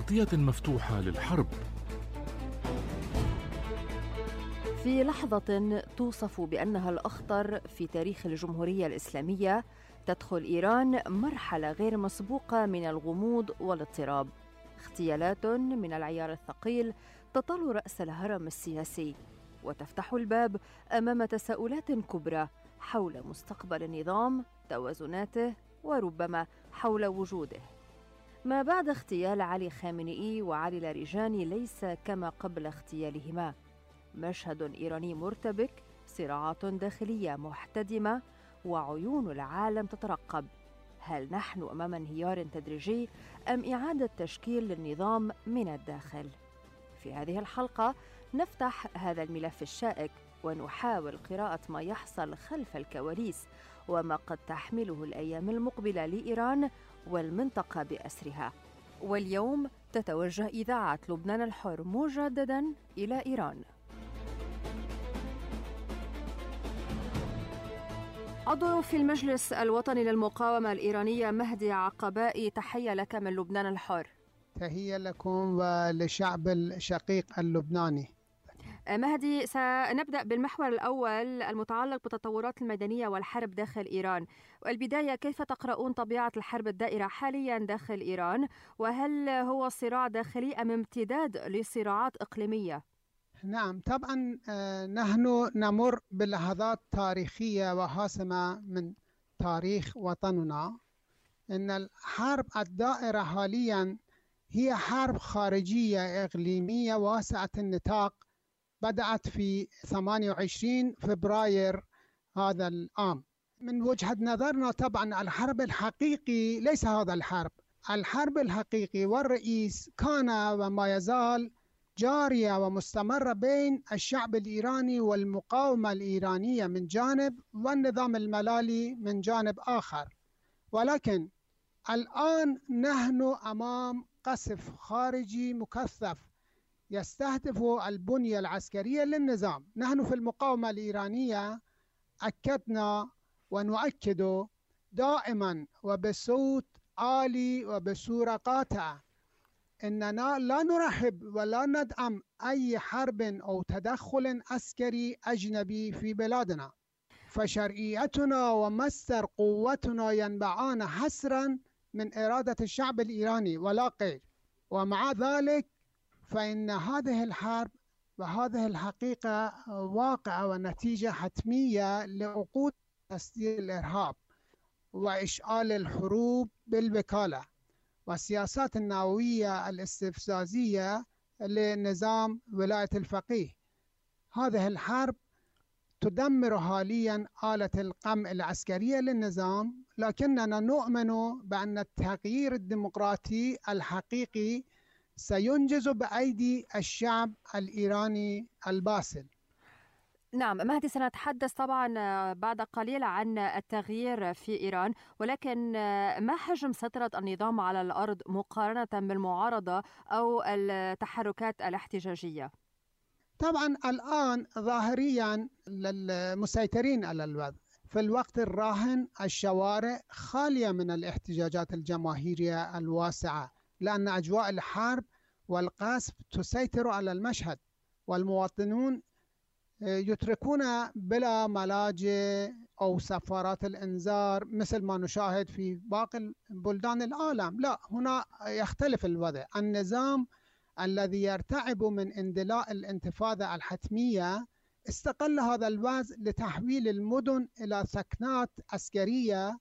تغطية مفتوحة للحرب. في لحظة توصف بأنها الأخطر في تاريخ الجمهورية الإسلامية، تدخل إيران مرحلة غير مسبوقة من الغموض والاضطراب. اغتيالات من العيار الثقيل تطال رأس الهرم السياسي، وتفتح الباب أمام تساؤلات كبرى حول مستقبل النظام، توازناته، وربما حول وجوده. ما بعد اغتيال علي خامنئي وعلي لاریجاني ليس كما قبل اغتيالهما. مشهد إيراني مرتبك، صراعات داخلية محتدمة، وعيون العالم تترقب. هل نحن أمام انهيار تدريجي أم إعادة تشكيل للنظام من الداخل؟ في هذه الحلقة نفتح هذا الملف الشائك ونحاول قراءة ما يحصل خلف الكواليس وما قد تحمله الأيام المقبلة لإيران والمنطقة بأسرها. واليوم تتوجه إذاعة لبنان الحر مجددا إلى إيران. عضو في المجلس الوطني للمقاومة الإيرانية مهدي عقبائي، تحية لك من لبنان الحر. تحية لكم وللشعب الشقيق اللبناني. مهدي، سنبدأ بالمحور الأول المتعلق بالتطورات الميدانية والحرب داخل إيران. والبداية، كيف تقرؤون طبيعة الحرب الدائرة حاليا داخل إيران؟ وهل هو صراع داخلي أم امتداد لصراعات إقليمية؟ نعم، طبعا نحن نمر بلحظات تاريخية وحاسمة من تاريخ وطننا. إن الحرب الدائرة حاليا هي حرب خارجية إقليمية واسعة النطاق، بدأت في 28 فبراير هذا العام. من وجهة نظرنا طبعا الحرب الحقيقي ليس هذا الحرب الحقيقي والرئيس كان وما يزال جارية ومستمرة بين الشعب الإيراني والمقاومة الإيرانية من جانب، والنظام الملالي من جانب آخر. ولكن الآن نحن أمام قصف خارجي مكثف يستهدف البنية العسكرية للنظام. نحن في المقاومة الإيرانية أكدنا ونؤكد دائما وبصوت عالي وبصورة قاطعة إننا لا نرحب ولا ندعم أي حرب أو تدخل عسكري أجنبي في بلادنا، فشرعيتنا ومصدر قوتنا ينبعان حصرا من إرادة الشعب الإيراني ولا غير. ومع ذلك فإن هذه الحرب وهذه الحقيقة واقعة ونتيجة حتمية لعقود تصدير الإرهاب وإشعال الحروب بالوكالة والسياسات النووية الاستفزازية لنظام ولاية الفقيه. هذه الحرب تدمر حاليا آلة القمع العسكرية للنظام، لكننا نؤمن بأن التغيير الديمقراطي الحقيقي سينجز بأيدي الشعب الإيراني الباسل. نعم مهدي، سنتحدث طبعا بعد قليل عن التغيير في إيران، ولكن ما حجم سيطرة النظام على الأرض مقارنة بالمعارضة أو التحركات الاحتجاجية؟ طبعا الآن ظاهريا للمسيطرين على الوضع في الوقت الراهن الشوارع خالية من الاحتجاجات الجماهيرية الواسعة، لأن أجواء الحرب والقصف تسيطر على المشهد، والمواطنون يتركون بلا ملاجئ أو سفارات الإنذار مثل ما نشاهد في باقي بلدان العالم. لا، هنا يختلف الوضع. النظام الذي يرتعب من اندلاع الانتفاضة الحتمية استغل هذا الوضع لتحويل المدن إلى سكنات عسكرية،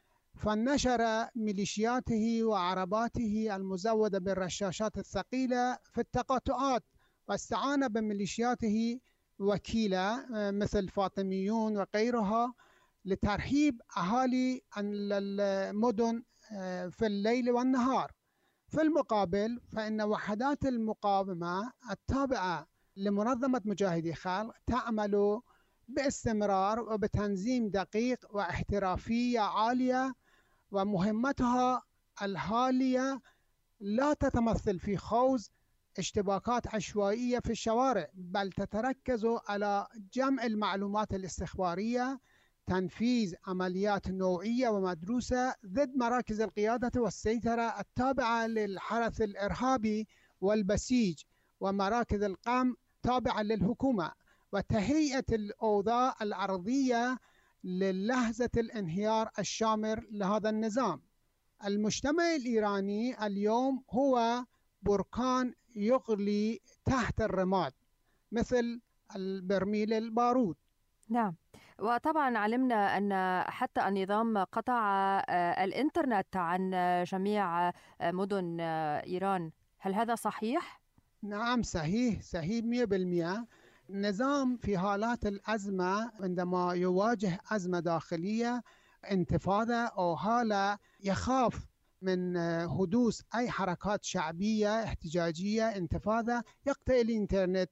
فنشر ميليشياته وعرباته المزودة بالرشاشات الثقيلة في التقاطعات، واستعان بميليشياته وكيلة مثل فاطميون وغيرها لترهيب أهالي المدن في الليل والنهار. في المقابل فإن وحدات المقاومة التابعة لمنظمة مجاهدي خلق تعمل باستمرار وبتنظيم دقيق واحترافية عالية، ومهمتها الحالية لا تتمثل في خوض اشتباكات عشوائية في الشوارع، بل تتركز على جمع المعلومات الاستخبارية تنفيذ عمليات نوعية ومدروسة ضد مراكز القيادة والسيطرة التابعة للحرس الإرهابي والبسيج ومراكز القمع تابعة للحكومة، وتهيئة الأوضاع الأرضية للحظة الانهيار الشامل لهذا النظام. المجتمع الإيراني اليوم هو بركان يغلي تحت الرماد مثل البرميل البارود. نعم، وطبعا علمنا أن حتى النظام قطع الإنترنت عن جميع مدن إيران، هل هذا صحيح؟ نعم، صحيح 100%. النظام في حالات الأزمة عندما يواجه أزمة داخلية، انتفاضة أو حالة يخاف من حدوث أي حركات شعبية احتجاجية انتفاضة، يقطع الإنترنت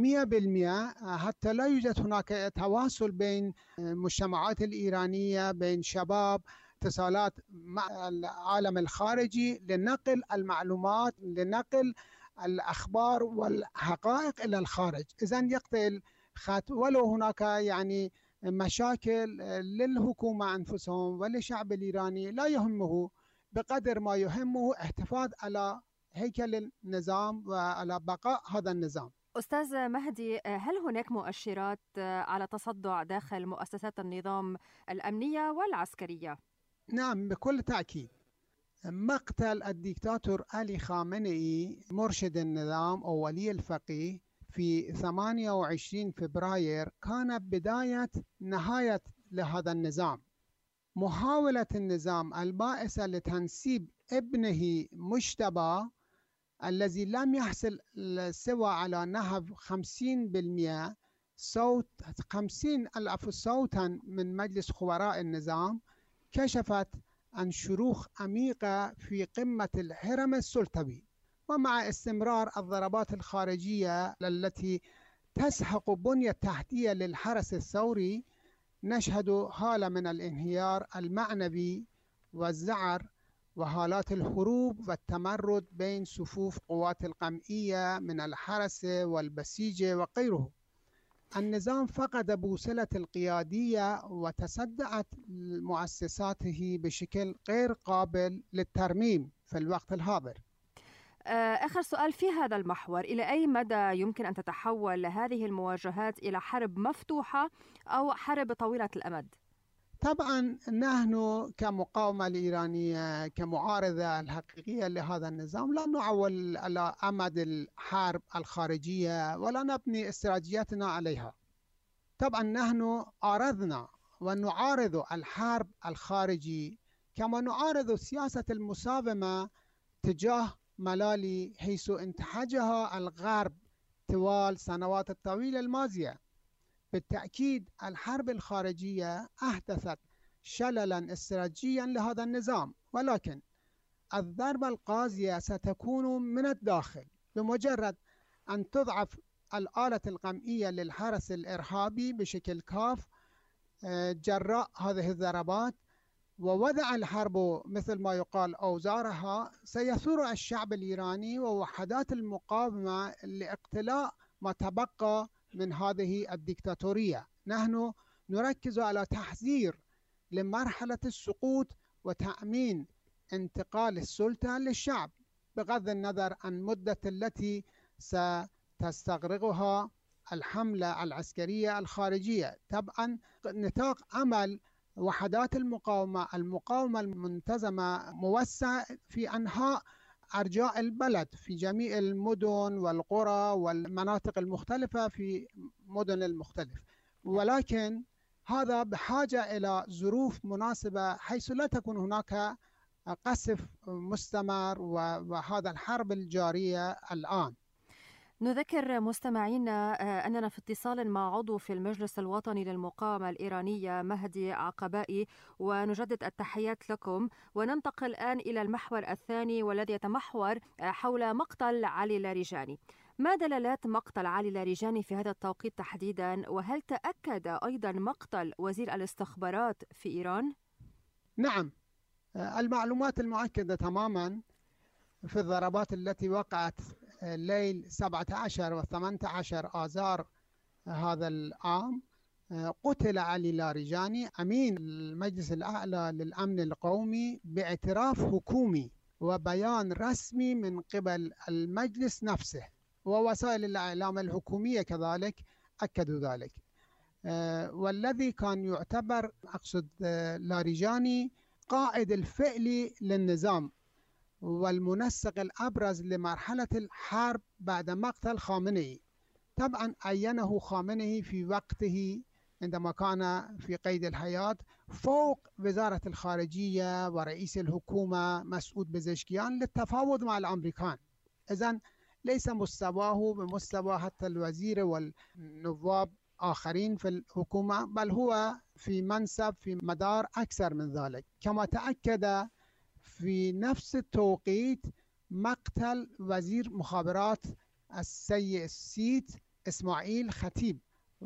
100% حتى لا يوجد هناك تواصل بين المجتمعات الإيرانية، بين شباب، اتصالات مع العالم الخارجي لنقل المعلومات، لنقل الأخبار والحقائق إلى الخارج. إذن يقطع الخط، ولو هناك يعني مشاكل للحكومة أنفسهم وللشعب الإيراني لا يهمه بقدر ما يهمه احتفاظ على هيكل النظام وعلى بقاء هذا النظام. أستاذ مهدي، هل هناك مؤشرات على تصدع داخل مؤسسات النظام الأمنية والعسكرية؟ نعم، بكل تأكيد. مقتل الدكتاتور علي خامنئي مرشد النظام أو ولي الفقيه في 28 فبراير كان بداية نهاية لهذا النظام. محاولة النظام البائسة لتنسيب ابنه مجتبى الذي لم يحصل سوى على نهب 50% صوت 50,000 صوتا من مجلس خبراء النظام، كشفت عن شروخ عميقة في قمة الهرم السلطوي. ومع استمرار الضربات الخارجية التي تسحق بنية تحتية للحرس الثوري، نشهد حالة من الانهيار المعنوي والذعر وحالات الهروب والتمرد بين صفوف قوات القمعية من الحرس والبسيجة وغيره. النظام فقد بوصلة القيادية وتصدعت مؤسساته بشكل غير قابل للترميم في الوقت الحاضر. آخر سؤال في هذا المحور، إلى أي مدى يمكن أن تتحول هذه المواجهات إلى حرب مفتوحة أو حرب طويلة الأمد؟ طبعا نحن كمقاومة الإيرانية كمعارضة الحقيقية لهذا النظام لا نعول على أمد الحرب الخارجية ولا نبني استراتيجياتنا عليها. طبعا نحن عارضنا ونعارض الحرب الخارجي كما نعارض سياسة المساومة تجاه ملالي حيث انتهجها الغرب طوال السنوات الطويلة الماضية. بالتأكيد الحرب الخارجية أحدثت شللا استراتيجيا لهذا النظام، ولكن الضربة القاضية ستكون من الداخل بمجرد أن تضعف الآلة القمعية للحرس الإرهابي بشكل كاف جراء هذه الضربات، ووضع الحرب مثل ما يقال أوزارها. سيثور الشعب الإيراني ووحدات المقاومة لاقتلاع ما تبقى من هذه الدكتاتورية. نحن نركز على تحذير لمرحلة السقوط وتأمين انتقال السلطة للشعب بغض النظر عن المدة التي ستستغرقها الحملة العسكرية الخارجية. طبعا نطاق عمل وحدات المقاومة المنتظمة موسع في أنحاء أرجاء البلد في جميع المدن والقرى والمناطق المختلفة في مدن المختلف، ولكن هذا بحاجة إلى ظروف مناسبة حيث لا تكون هناك قصف مستمر وهذا الحرب الجارية الآن. نذكر مستمعينا أننا في اتصال مع عضو في المجلس الوطني للمقاومة الإيرانية مهدي عقبائي، ونجدد التحيات لكم. وننتقل الآن إلى المحور الثاني والذي يتمحور حول مقتل علي لاریجانی. ما دلالات مقتل علي لاریجانی في هذا التوقيت تحديدا؟ وهل تأكد أيضا مقتل وزير الاستخبارات في إيران؟ نعم، المعلومات المؤكدة تماما في الضربات التي وقعت ليل 17 و 18 آذار هذا العام قتل علي لاریجاني أمين المجلس الأعلى للأمن القومي باعتراف حكومي وبيان رسمي من قبل المجلس نفسه، ووسائل الإعلام الحكومية كذلك أكدوا ذلك. والذي كان يعتبر أقصد لاریجاني قائد الفعلي للنظام والمنسق الأبرز لمرحلة الحرب بعد مقتل خامنئي. طبعا عينه خامنئي في وقته عندما كان في قيد الحياة فوق وزارة الخارجية ورئيس الحكومة مسعود بزشكيان للتفاوض مع الأمريكان. إذن ليس مستواه بمستوى حتى الوزير والنواب آخرين في الحكومة، بل هو في منصب في مدار أكثر من ذلك. كما تأكد في نفس التوقيت مقتل وزير مخابرات السيء السيد إسماعيل خطيب،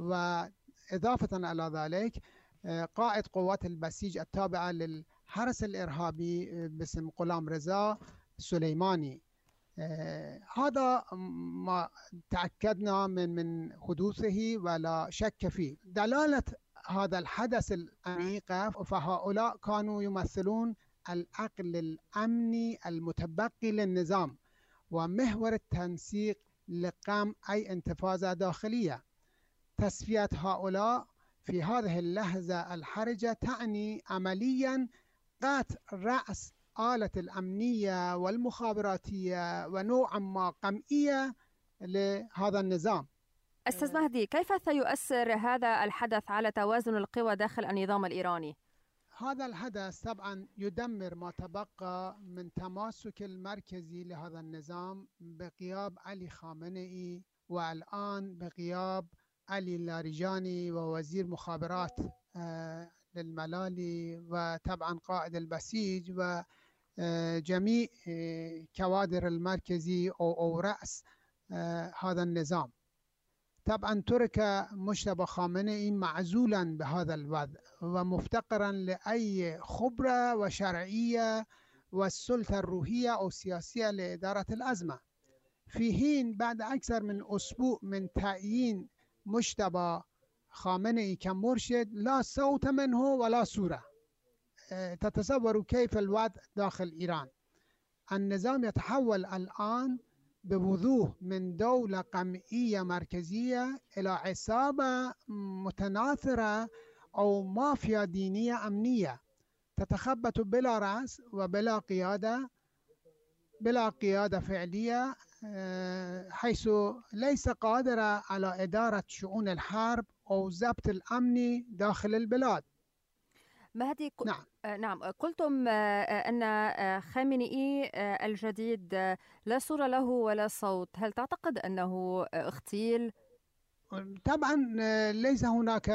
وإضافة على ذلك قائد قوات البسيج التابعة للحرس الإرهابي باسم غلام رضا سليماني. هذا ما تأكدنا من حدوثه ولا شك فيه. دلالة هذا الحدث العميق، فهؤلاء كانوا يمثلون العقل الأمني المتبقي للنظام ومحور التنسيق لقمع أي انتفاضة داخلية. تصفية هؤلاء في هذه اللحظة الحرجة تعني عمليا قطع رأس آلة الأمنية والمخابراتية ونوعا ما قمعية لهذا النظام. أستاذ مهدي، كيف سيؤثر هذا الحدث على توازن القوى داخل النظام الإيراني؟ هذا الحدث طبعا يدمر ما تبقى من تماسك المركزي لهذا النظام بغياب علي خامنئي، والآن بغياب علي لاریجاني ووزير مخابرات للملالي، وطبعا قائد البسيج وجميع كوادر المركزي أو رأس هذا النظام. طبعا ترك مجتبى خامنئي معزولا بهذا الوضع ومفتقرا لأي خبرة وشرعية والسلطة الروحية أو السياسية لإدارة الأزمة، في حين بعد أكثر من أسبوع من تعيين مجتبى خامنئي كمرشد لا صوت منه ولا صورة. تتصوروا كيف الوضع داخل إيران. النظام يتحول الآن بوضوح من دولة قمعية مركزية إلى عصابة متناثرة أو مافيا دينية أمنية تتخبط بلا رأس وبلا قيادة، بلا قيادة فعلية، حيث ليس قادرة على إدارة شؤون الحرب أو ضبط الأمن داخل البلاد. مهدي، نعم. نعم، قلتم أن خامنئي الجديد لا صورة له ولا صوت، هل تعتقد أنه اغتيل؟ طبعا ليس هناك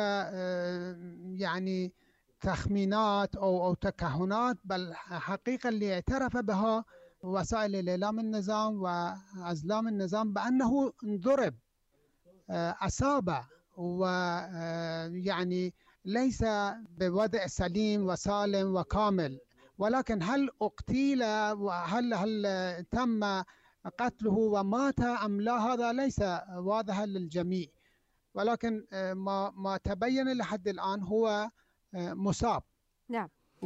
يعني تخمينات أو تكهنات، بل حقيقة اللي اعترف بها وسائل الإعلام النظام وأزلام النظام بأنه انضرب، أصاب، ويعني ليس بوضع سليم وسالم وكامل. ولكن هل اغتيل وهل تم قتله ومات أم لا، هذا ليس واضحا للجميع. ولكن ما تبين لحد الآن هو مصاب. نعم.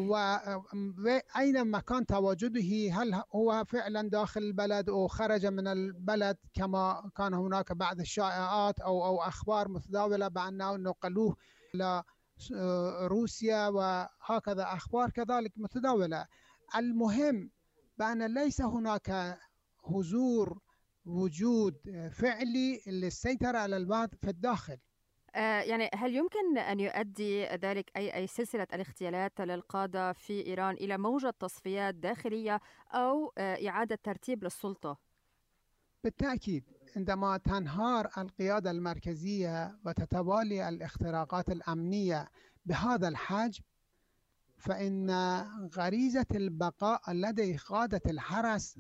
وأين مكان تواجده؟ هل هو فعلا داخل البلد أو خرج من البلد كما كان هناك بعض الشائعات أو أخبار متداولة بأنه نقلوه إلى روسيا، وهكذا أخبار كذلك متداولة. المهم بأن ليس هناك حضور وجود فعلي للسيطرة على الوضع في الداخل. يعني هل يمكن أن يؤدي ذلك أي سلسلة الاغتيالات للقادة في إيران إلى موجة تصفيات داخلية أو إعادة ترتيب للسلطة؟ بالتأكيد عندما تنهار القيادة المركزية وتتوالي الاختراقات الأمنية بهذا الحجم، فإن غريزة البقاء لدى قادة الحرس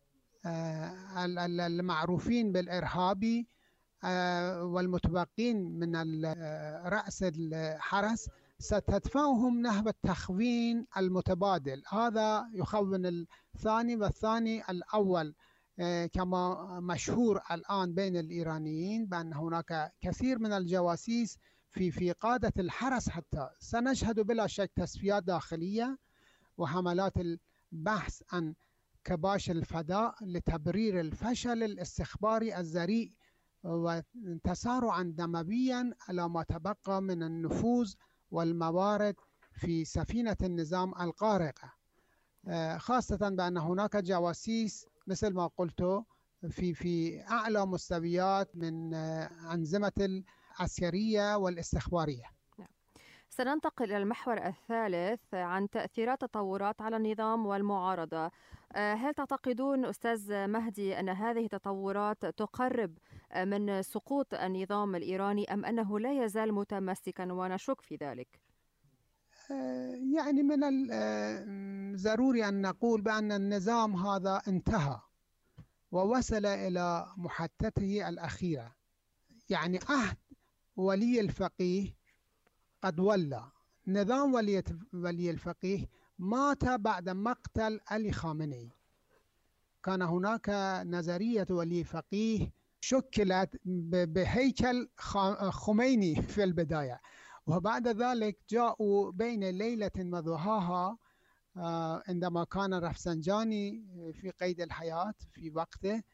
المعروفين بالإرهابي والمتبقين من رأس الحرس ستدفعهم نحو التخوين المتبادل. هذا يخون الثاني والثاني الأول، كما مشهور الآن بين الإيرانيين بأن هناك كثير من الجواسيس في قادة الحرس حتى سنشهد بلا شك تصفيات داخلية وحملات البحث عن كباش الفضاء لتبرير الفشل الاستخباري الذريع وتسارعا دمويا على ما تبقى من النفوذ والموارد في سفينة النظام الغارقة، خاصة بأن هناك جواسيس مثل ما قلت في أعلى مستويات من أنظمة العسكرية والاستخبارية. سننتقل إلى المحور الثالث عن تأثيرات التطورات على النظام والمعارضة. هل تعتقدون أستاذ مهدي أن هذه التطورات تقرب من سقوط النظام الإيراني أم أنه لا يزال متمسكا ونشك في ذلك؟ يعني من الضروري أن نقول بأن النظام هذا انتهى ووصل إلى محطته الأخيرة. يعني عهد ولي الفقيه قد ولى. نظام ولي الفقيه مات بعد مقتل علي خامنئي. كان هناك نظرية ولي فقيه شكلت بهيكل خميني في البداية، وبعد ذلك جاءوا بين ليلة وضحاها عندما كان رفسنجاني في قيد الحياة في وقته،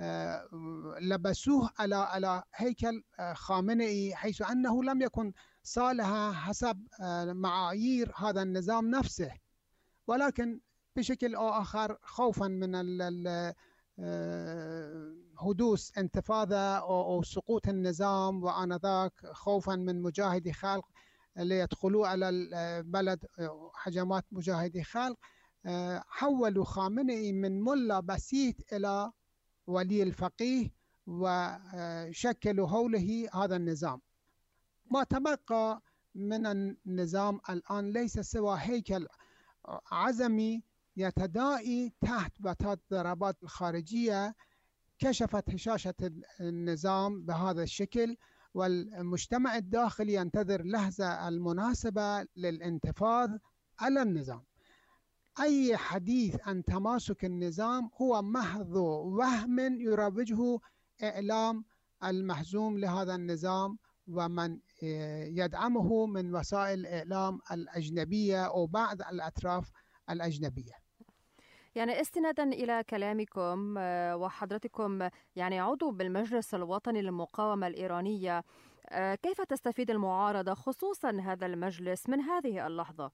لبسوه على هيكل خامنئي، حيث أنه لم يكن صالحا حسب معايير هذا النظام نفسه، ولكن بشكل أو آخر خوفا من حدوث انتفاضة أو سقوط النظام، وآنذاك خوفا من مجاهدي خلق ليدخلوا على البلد هجمات مجاهدي خلق، حولوا خامنئي من ملا بسيط إلى ولي الفقيه وشكلوا حوله هذا النظام. ما تبقى من النظام الآن ليس سوى هيكل عزمي يتداعي تحت بطاط الضربات الخارجية كشفت هشاشة النظام بهذا الشكل، والمجتمع الداخلي ينتظر لحظة المناسبة للانتفاض على النظام. أي حديث عن تماسك النظام هو محض وهم يروجه إعلام المهزوم لهذا النظام ومن يدعمه من وسائل الإعلام الأجنبية أو بعض الأطراف الأجنبية. يعني استنادا إلى كلامكم وحضرتكم يعني عضو بالمجلس الوطني للمقاومة الإيرانية، كيف تستفيد المعارضة خصوصا هذا المجلس من هذه اللحظة؟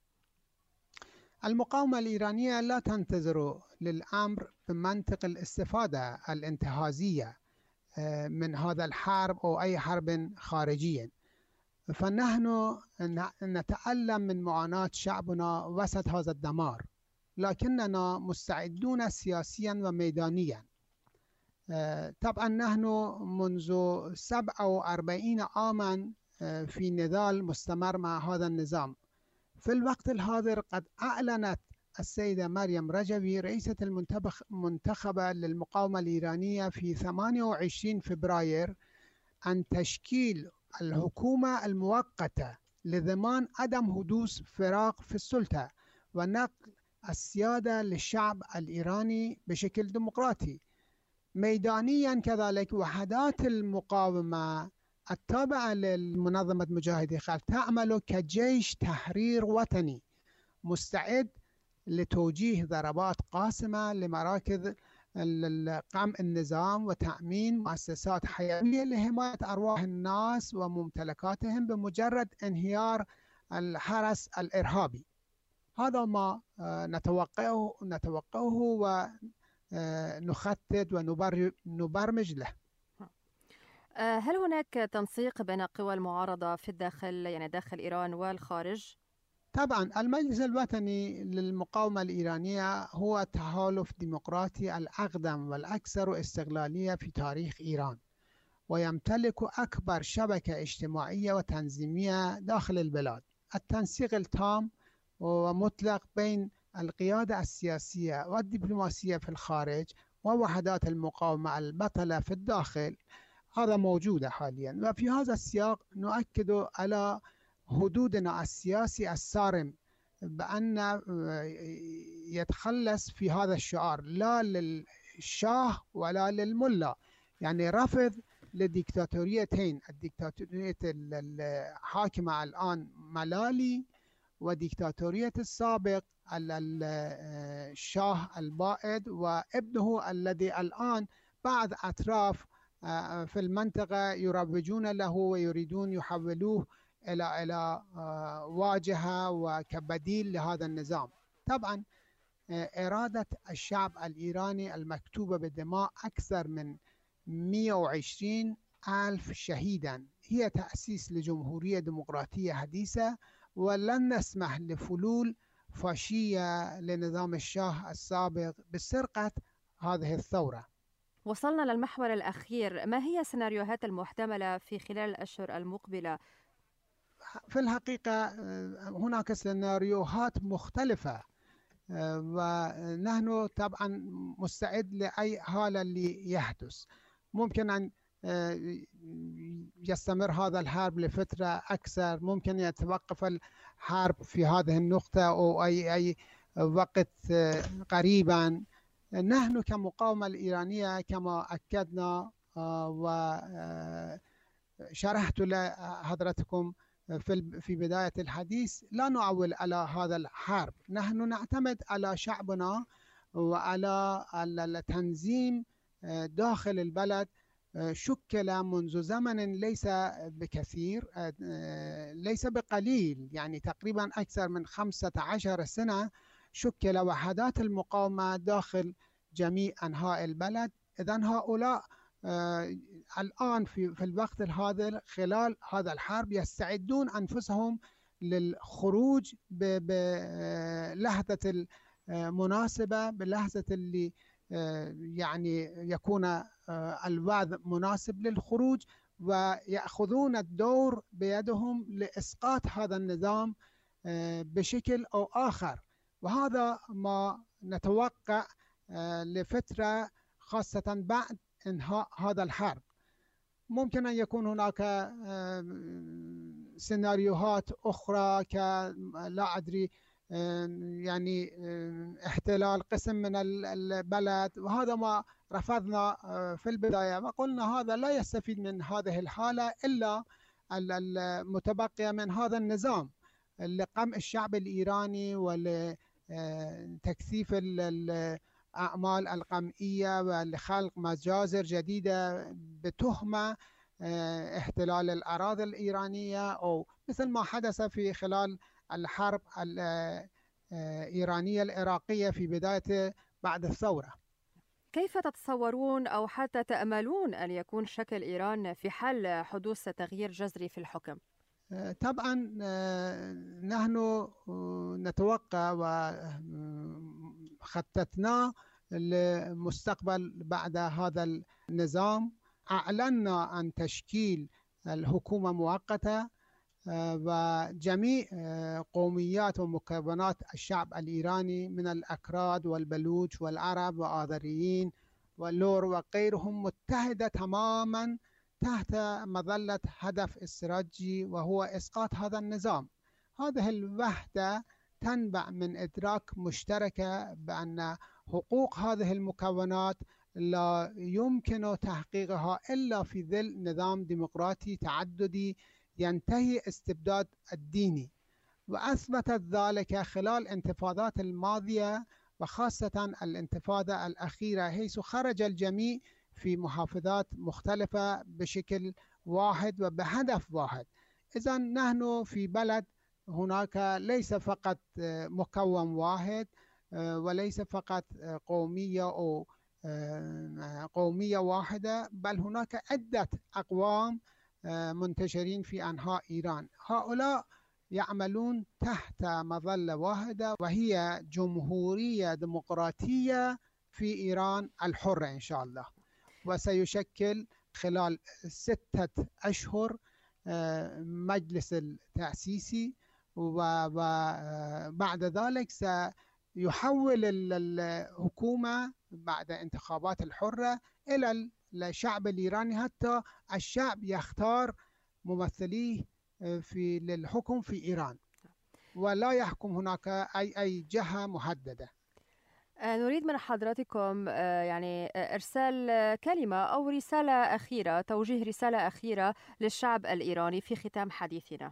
المقاومة الإيرانية لا تنتظر للأمر بمنطق الاستفادة الانتهازية من هذا الحرب أو أي حرب خارجية، فنحن نتألم من معاناة شعبنا وسط هذا الدمار، لكننا مستعدون سياسيا وميدانيا. طبعا نحن منذ 47 عاما في نضال مستمر مع هذا النظام. في الوقت الحاضر قد أعلنت السيدة مريم رجوي رئيسة المنتخبة للمقاومة الإيرانية في 28 فبراير عن تشكيل الحكومة المؤقتة لضمان عدم حدوث فراغ في السلطة ونقل السيادة للشعب الإيراني بشكل ديمقراطي. ميدانيا كذلك وحدات المقاومة التابعة للمنظمة مجاهدي خلق تعمل كجيش تحرير وطني مستعد لتوجيه ضربات قاسمة لمراكز قمع النظام وتأمين مؤسسات حيوية لحماية أرواح الناس وممتلكاتهم بمجرد انهيار الحرس الإرهابي. هذا ما نتوقعه ونخطط ونبرمج له. هل هناك تنسيق بين قوى المعارضة في الداخل يعني داخل إيران والخارج؟ طبعا المجلس الوطني للمقاومة الإيرانية هو تحالف ديمقراطي الأقدم والأكثر استقلالية في تاريخ إيران، ويمتلك أكبر شبكة اجتماعية وتنظيمية داخل البلاد. التنسيق التام ومطلق بين القيادة السياسية والدبلوماسية في الخارج ووحدات المقاومة البطلة في الداخل هذا موجود حاليا. وفي هذا السياق نؤكد على حدودنا السياسي الصارم بأن يتخلص في هذا الشعار لا للشاه ولا للملا، يعني رفض لديكتاتوريتين، الديكتاتورية الحاكمة الآن ملالي، وديكتاتورية السابق الشاه البائد وابنه الذي الآن بعض أطراف في المنطقة يروجون له ويريدون يحولوه إلى واجهة وكبديل لهذا النظام. طبعا إرادة الشعب الإيراني المكتوبة بدماء أكثر من 120 ألف شهيدا هي تأسيس لجمهورية ديمقراطية حديثة، ولن نسمح لفلول فاشية لنظام الشاه السابق بسرقة هذه الثورة. وصلنا للمحور الأخير، ما هي السيناريوهات المحتملة في خلال الأشهر المقبلة؟ في الحقيقة هناك سيناريوهات مختلفة، ونحن طبعا مستعد لأي حالة اللي يحدث. ممكن أن يستمر هذا الحرب لفترة أكثر، ممكن يتوقف الحرب في هذه النقطة أو أي وقت قريبا. نحن كمقاومة الإيرانية كما أكدنا وشرحت لحضرتكم في بداية الحديث، لا نعول على هذا الحرب. نحن نعتمد على شعبنا وعلى التنظيم داخل البلد، شكل منذ زمن ليس بكثير، ليس بقليل، يعني تقريبا أكثر من 15 سنة شكل وحدات المقاومة داخل جميع أنحاء البلد. إذن هؤلاء الآن في الوقت الحاضر خلال هذا الحرب يستعدون أنفسهم للخروج بلحظة المناسبة، بلحظة اللي يعني يكون الوضع مناسب للخروج، ويأخذون الدور بيدهم لإسقاط هذا النظام بشكل أو آخر. وهذا ما نتوقع لفترة، خاصة بعد انهاء هذا الحرب. ممكن أن يكون هناك سيناريوهات أخرى لا أدري، يعني احتلال قسم من البلد، وهذا ما رفضنا في البداية وقلنا هذا لا يستفيد من هذه الحالة إلا المتبقية من هذا النظام لقمع الشعب الإيراني ولتكثيف الأعمال القمعية ولخلق مجازر جديدة بتهمة احتلال الأراضي الإيرانية، أو مثل ما حدث في خلال الحرب الإيرانية العراقية في بداية بعد الثورة. كيف تتصورون أو حتى تأملون أن يكون شكل إيران في حال حدوث تغيير جذري في الحكم؟ طبعا نحن نتوقع وخططنا لمستقبل بعد هذا النظام. أعلنا عن تشكيل الحكومة مؤقتة، وجميع قوميات ومكونات الشعب الإيراني من الأكراد والبلوچ والعرب وآذريين واللور وغيرهم متحدة تماما تحت مظلة هدف استراتيجي وهو إسقاط هذا النظام. هذه الوحدة تنبع من إدراك مشتركة بأن حقوق هذه المكونات لا يمكن تحقيقها إلا في ظل نظام ديمقراطي تعددي ينتهي استبداد الديني. وأثبتت ذلك خلال الانتفاضات الماضية، وخاصة الانتفاضة الأخيرة، حيث خرج الجميع في محافظات مختلفة بشكل واحد وبهدف واحد. إذن نحن في بلد هناك ليس فقط مكون واحد، وليس فقط قومية أو قومية واحدة، بل هناك عدة أقوام منتشرين في أنحاء إيران. هؤلاء يعملون تحت مظلة واحدة وهي جمهورية ديمقراطية في إيران الحرة إن شاء الله، وسيشكل خلال 6 أشهر مجلس التأسيسي، وبعد ذلك سيحول الحكومة بعد انتخابات الحرة إلى الشعب الإيراني، حتى الشعب يختار ممثليه للحكم في إيران، ولا يحكم هناك أي جهة محددة. نريد من حضراتكم يعني إرسال كلمة أو رسالة أخيرة، توجيه رسالة أخيرة للشعب الإيراني في ختام حديثنا.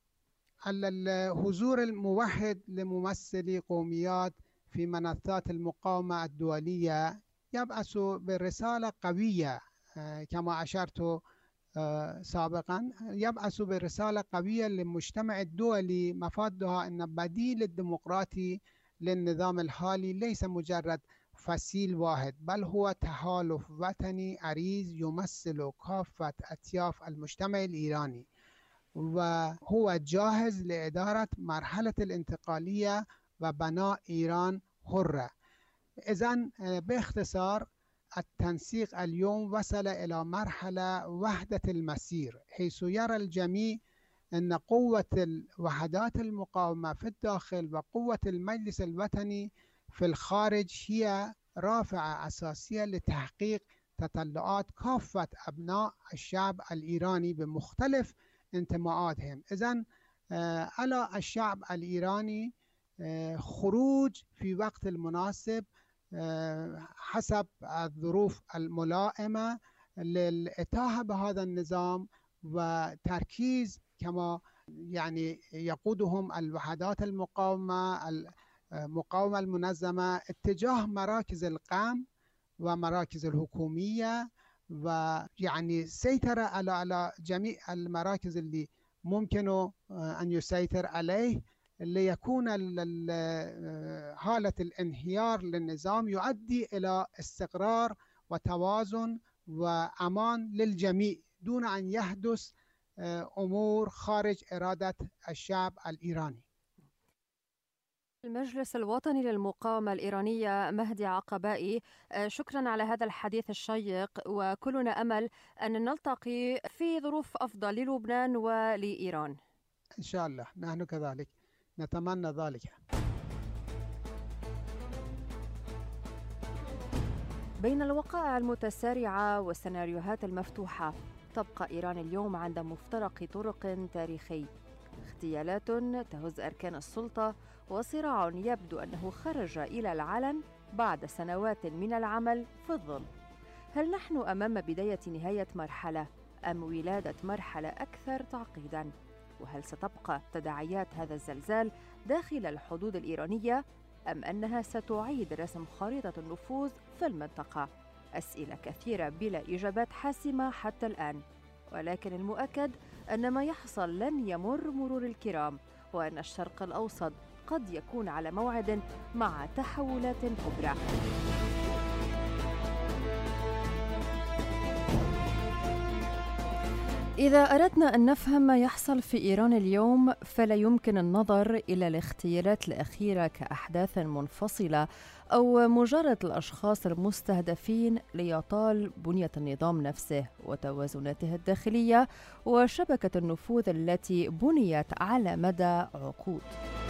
الحضور الموحد لممثلي قوميات في منصات المقاومة الدولية يبعث برسالة قوية، كما أشرت سابقا، يبعث برسالة قوية للمجتمع الدولي مفادها أن بديل الديمقراطي للنظام الحالي ليس مجرد فصيل واحد، بل هو تحالف وطني عريض يمثل كافة أطياف المجتمع الإيراني، وهو جاهز لإدارة مرحلة الانتقالية وبناء إيران حرة. إذن باختصار، التنسيق اليوم وصل إلى مرحلة وحدة المسير، حيث يرى الجميع أن قوة وحدات المقاومة في الداخل وقوة المجلس الوطني في الخارج هي رافعة أساسية لتحقيق تطلعات كافة أبناء الشعب الإيراني بمختلف انتماءاتهم. إذن على الشعب الإيراني خروج في وقت المناسب حسب الظروف الملائمة للإتاحة بهذا النظام وتركيز كما يعني يقودهم الوحدات المقاومة المنظمة اتجاه مراكز القمع ومراكز الحكومية، ويعني سيطرة على جميع المراكز اللي ممكن أن يسيطر عليه، ليكون حالة الانهيار للنظام يؤدي إلى استقرار وتوازن وأمان للجميع دون أن يحدث أمور خارج إرادة الشعب الإيراني. المجلس الوطني للمقاومة الإيرانية مهدي عقبائي، شكرا على هذا الحديث الشيق، وكلنا أمل أن نلتقي في ظروف أفضل للبنان ولإيران إن شاء الله، نحن كذلك نتمنى ذلك. بين الوقائع المتسارعة والسيناريوهات المفتوحة، تبقى إيران اليوم عند مفترق طرق تاريخي، اغتيالات تهز أركان السلطة، وصراع يبدو أنه خرج إلى العلن بعد سنوات من العمل في الظل. هل نحن أمام بداية نهاية مرحلة أم ولادة مرحلة أكثر تعقيداً؟ وهل ستبقى تداعيات هذا الزلزال داخل الحدود الإيرانية أم أنها ستعيد رسم خريطة النفوذ في المنطقة؟ أسئلة كثيرة بلا إجابات حاسمة حتى الآن، ولكن المؤكد أن ما يحصل لن يمر مرور الكرام، وأن الشرق الأوسط قد يكون على موعد مع تحولات كبرى. إذا أردنا أن نفهم ما يحصل في إيران اليوم، فلا يمكن النظر إلى الاغتيالات الأخيرة كأحداث منفصلة أو مجرد الأشخاص المستهدفين ليطال بنية النظام نفسه وتوازناته الداخلية وشبكة النفوذ التي بنيت على مدى عقود.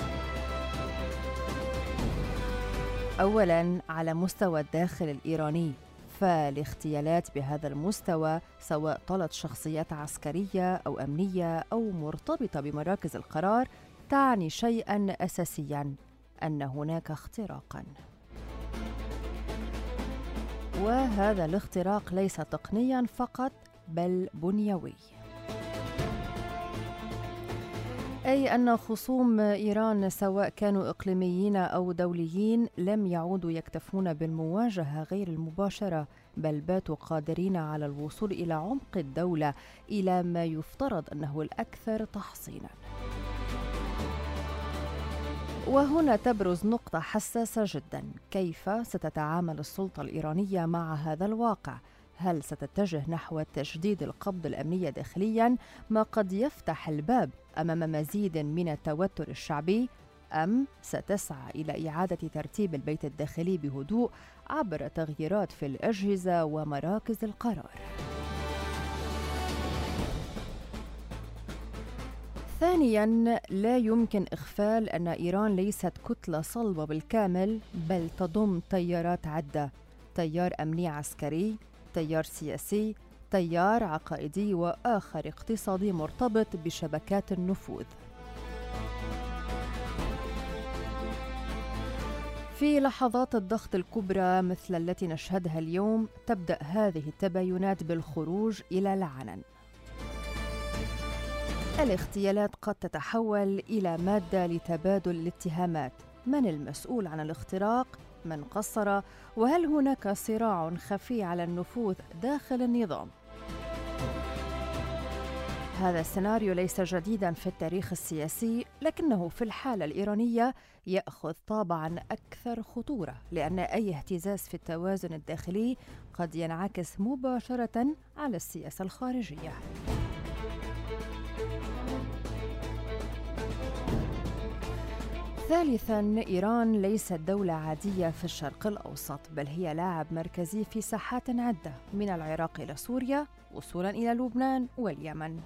أولاً، على مستوى الداخل الإيراني، فالاغتيالات بهذا المستوى سواء طالت شخصيات عسكرية أو أمنية أو مرتبطة بمراكز القرار تعني شيئاً أساسياً، أن هناك اختراقاً. وهذا الاختراق ليس تقنياً فقط بل بنيوي، أي أن خصوم إيران سواء كانوا إقليميين أو دوليين لم يعودوا يكتفون بالمواجهة غير المباشرة، بل باتوا قادرين على الوصول إلى عمق الدولة، إلى ما يفترض أنه الأكثر تحصيناً. وهنا تبرز نقطة حساسة جداً: كيف ستتعامل السلطة الإيرانية مع هذا الواقع؟ هل ستتجه نحو تشديد القبض الأمني داخلياً، ما قد يفتح الباب أمام مزيد من التوتر الشعبي، أم ستسعى إلى إعادة ترتيب البيت الداخلي بهدوء عبر تغييرات في الأجهزة ومراكز القرار؟ ثانياً، لا يمكن إغفال أن إيران ليست كتلة صلبة بالكامل، بل تضم تيارات عدة: تيار أمني عسكري، تيار سياسي، تيار عقائدي، وآخر اقتصادي مرتبط بشبكات النفوذ. في لحظات الضغط الكبرى مثل التي نشهدها اليوم تبدأ هذه التباينات بالخروج إلى العلن. الاغتيالات قد تتحول إلى مادة لتبادل الاتهامات: من المسؤول عن الاختراق؟ من قصر؟ وهل هناك صراع خفي على النفوذ داخل النظام؟ هذا السيناريو ليس جديداً في التاريخ السياسي، لكنه في الحالة الإيرانية يأخذ طابعاً أكثر خطورة، لأن أي اهتزاز في التوازن الداخلي قد ينعكس مباشرة على السياسة الخارجية. ثالثاً، إيران ليست دولة عادية في الشرق الأوسط، بل هي لاعب مركزي في ساحات عدة، من العراق إلى سوريا وصولاً إلى لبنان واليمن.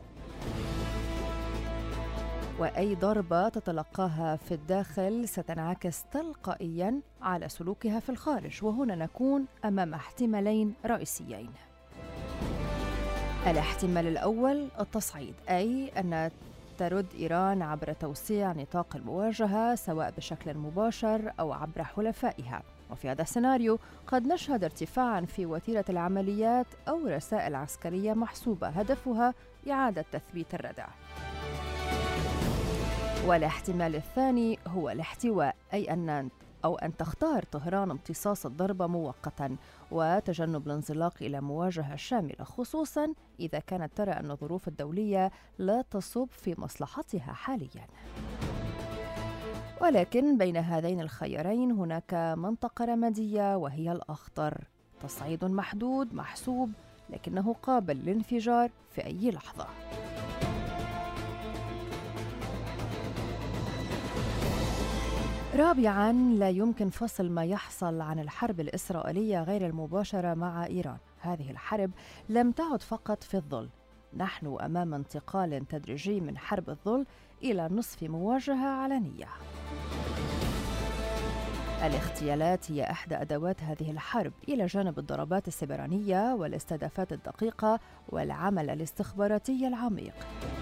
وأي ضربة تتلقاها في الداخل ستنعكس تلقائياً على سلوكها في الخارج، وهنا نكون أمام احتمالين رئيسيين. الاحتمال الأول التصعيد، أي أن ترد إيران عبر توسيع نطاق المواجهة سواء بشكل مباشر أو عبر حلفائها، وفي هذا السيناريو قد نشهد ارتفاعاً في وتيرة العمليات أو رسائل عسكرية محسوبة هدفها إعادة تثبيت الردع. والاحتمال الثاني هو الاحتواء، أي أن تختار طهران امتصاص الضربة مؤقتاً وتجنب الانزلاق إلى مواجهة شاملة، خصوصاً إذا كانت ترى أن الظروف الدولية لا تصب في مصلحتها حالياً. ولكن بين هذين الخيارين هناك منطقة رمادية وهي الأخطر: تصعيد محدود محسوب لكنه قابل للانفجار في أي لحظة. رابعاً، لا يمكن فصل ما يحصل عن الحرب الإسرائيلية غير المباشرة مع إيران. هذه الحرب لم تعد فقط في الظل، نحن أمام انتقال تدريجي من حرب الظل إلى نصف مواجهة علنية. الاغتيالات هي إحدى أدوات هذه الحرب، إلى جانب الضربات السبرانية والاستهدافات الدقيقة والعمل الاستخباراتي العميق.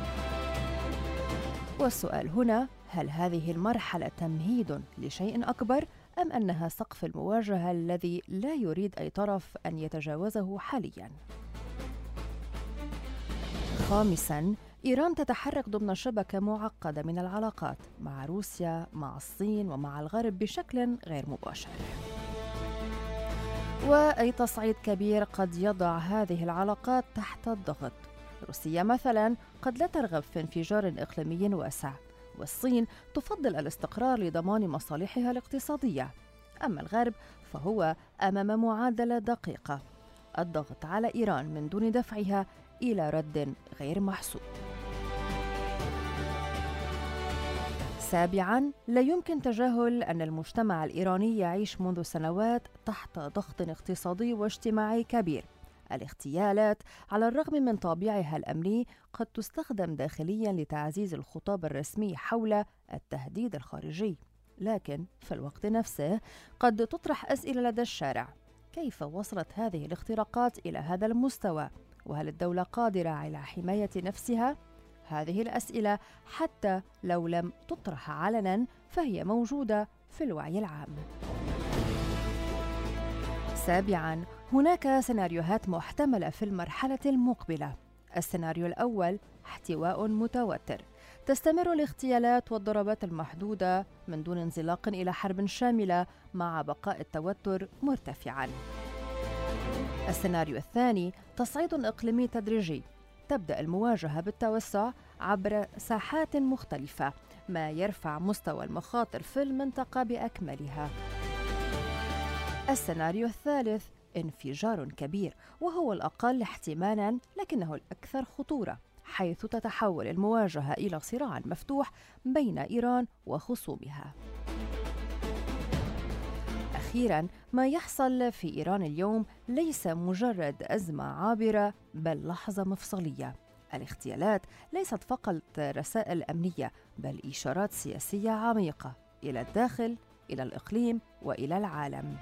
والسؤال هنا: هل هذه المرحلة تمهيد لشيء أكبر أم أنها سقف المواجهة الذي لا يريد أي طرف أن يتجاوزه حالياً؟ خامساً، إيران تتحرك ضمن شبكة معقدة من العلاقات مع روسيا، مع الصين ومع الغرب بشكل غير مباشر. وأي تصعيد كبير قد يضع هذه العلاقات تحت الضغط. روسيا مثلاً قد لا ترغب في انفجار إقليمي واسع، والصين تفضل الاستقرار لضمان مصالحها الاقتصادية. أما الغرب فهو أمام معادلة دقيقة: الضغط على إيران من دون دفعها إلى رد غير محسوب. سابعاً، لا يمكن تجاهل أن المجتمع الإيراني يعيش منذ سنوات تحت ضغط اقتصادي واجتماعي كبير. الاغتيالات على الرغم من طابعها الأمني قد تستخدم داخلياً لتعزيز الخطاب الرسمي حول التهديد الخارجي، لكن في الوقت نفسه قد تطرح أسئلة لدى الشارع: كيف وصلت هذه الاختراقات إلى هذا المستوى؟ وهل الدولة قادرة على حماية نفسها؟ هذه الأسئلة حتى لو لم تطرح علناً فهي موجودة في الوعي العام. سابعاً، هناك سيناريوهات محتملة في المرحلة المقبلة. السيناريو الأول: احتواء متوتر، تستمر الاغتيالات والضربات المحدودة من دون انزلاق إلى حرب شاملة مع بقاء التوتر مرتفعاً. السيناريو الثاني: تصعيد إقليمي تدريجي، تبدأ المواجهة بالتوسع عبر ساحات مختلفة، ما يرفع مستوى المخاطر في المنطقة بأكملها. السيناريو الثالث: انفجار كبير، وهو الأقل احتمالاً لكنه الأكثر خطورة، حيث تتحول المواجهة إلى صراع مفتوح بين إيران وخصومها. أخيراً، ما يحصل في إيران اليوم ليس مجرد أزمة عابرة بل لحظة مفصلية. الاغتيالات ليست فقط رسائل أمنية بل إشارات سياسية عميقة إلى الداخل، إلى الإقليم وإلى العالم.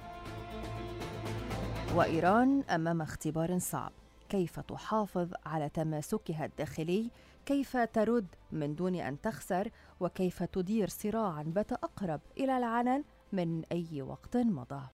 وإيران أمام اختبار صعب: كيف تحافظ على تماسكها الداخلي؟ كيف ترد من دون أن تخسر؟ وكيف تدير صراعاً بات أقرب إلى العلن من أي وقت مضى.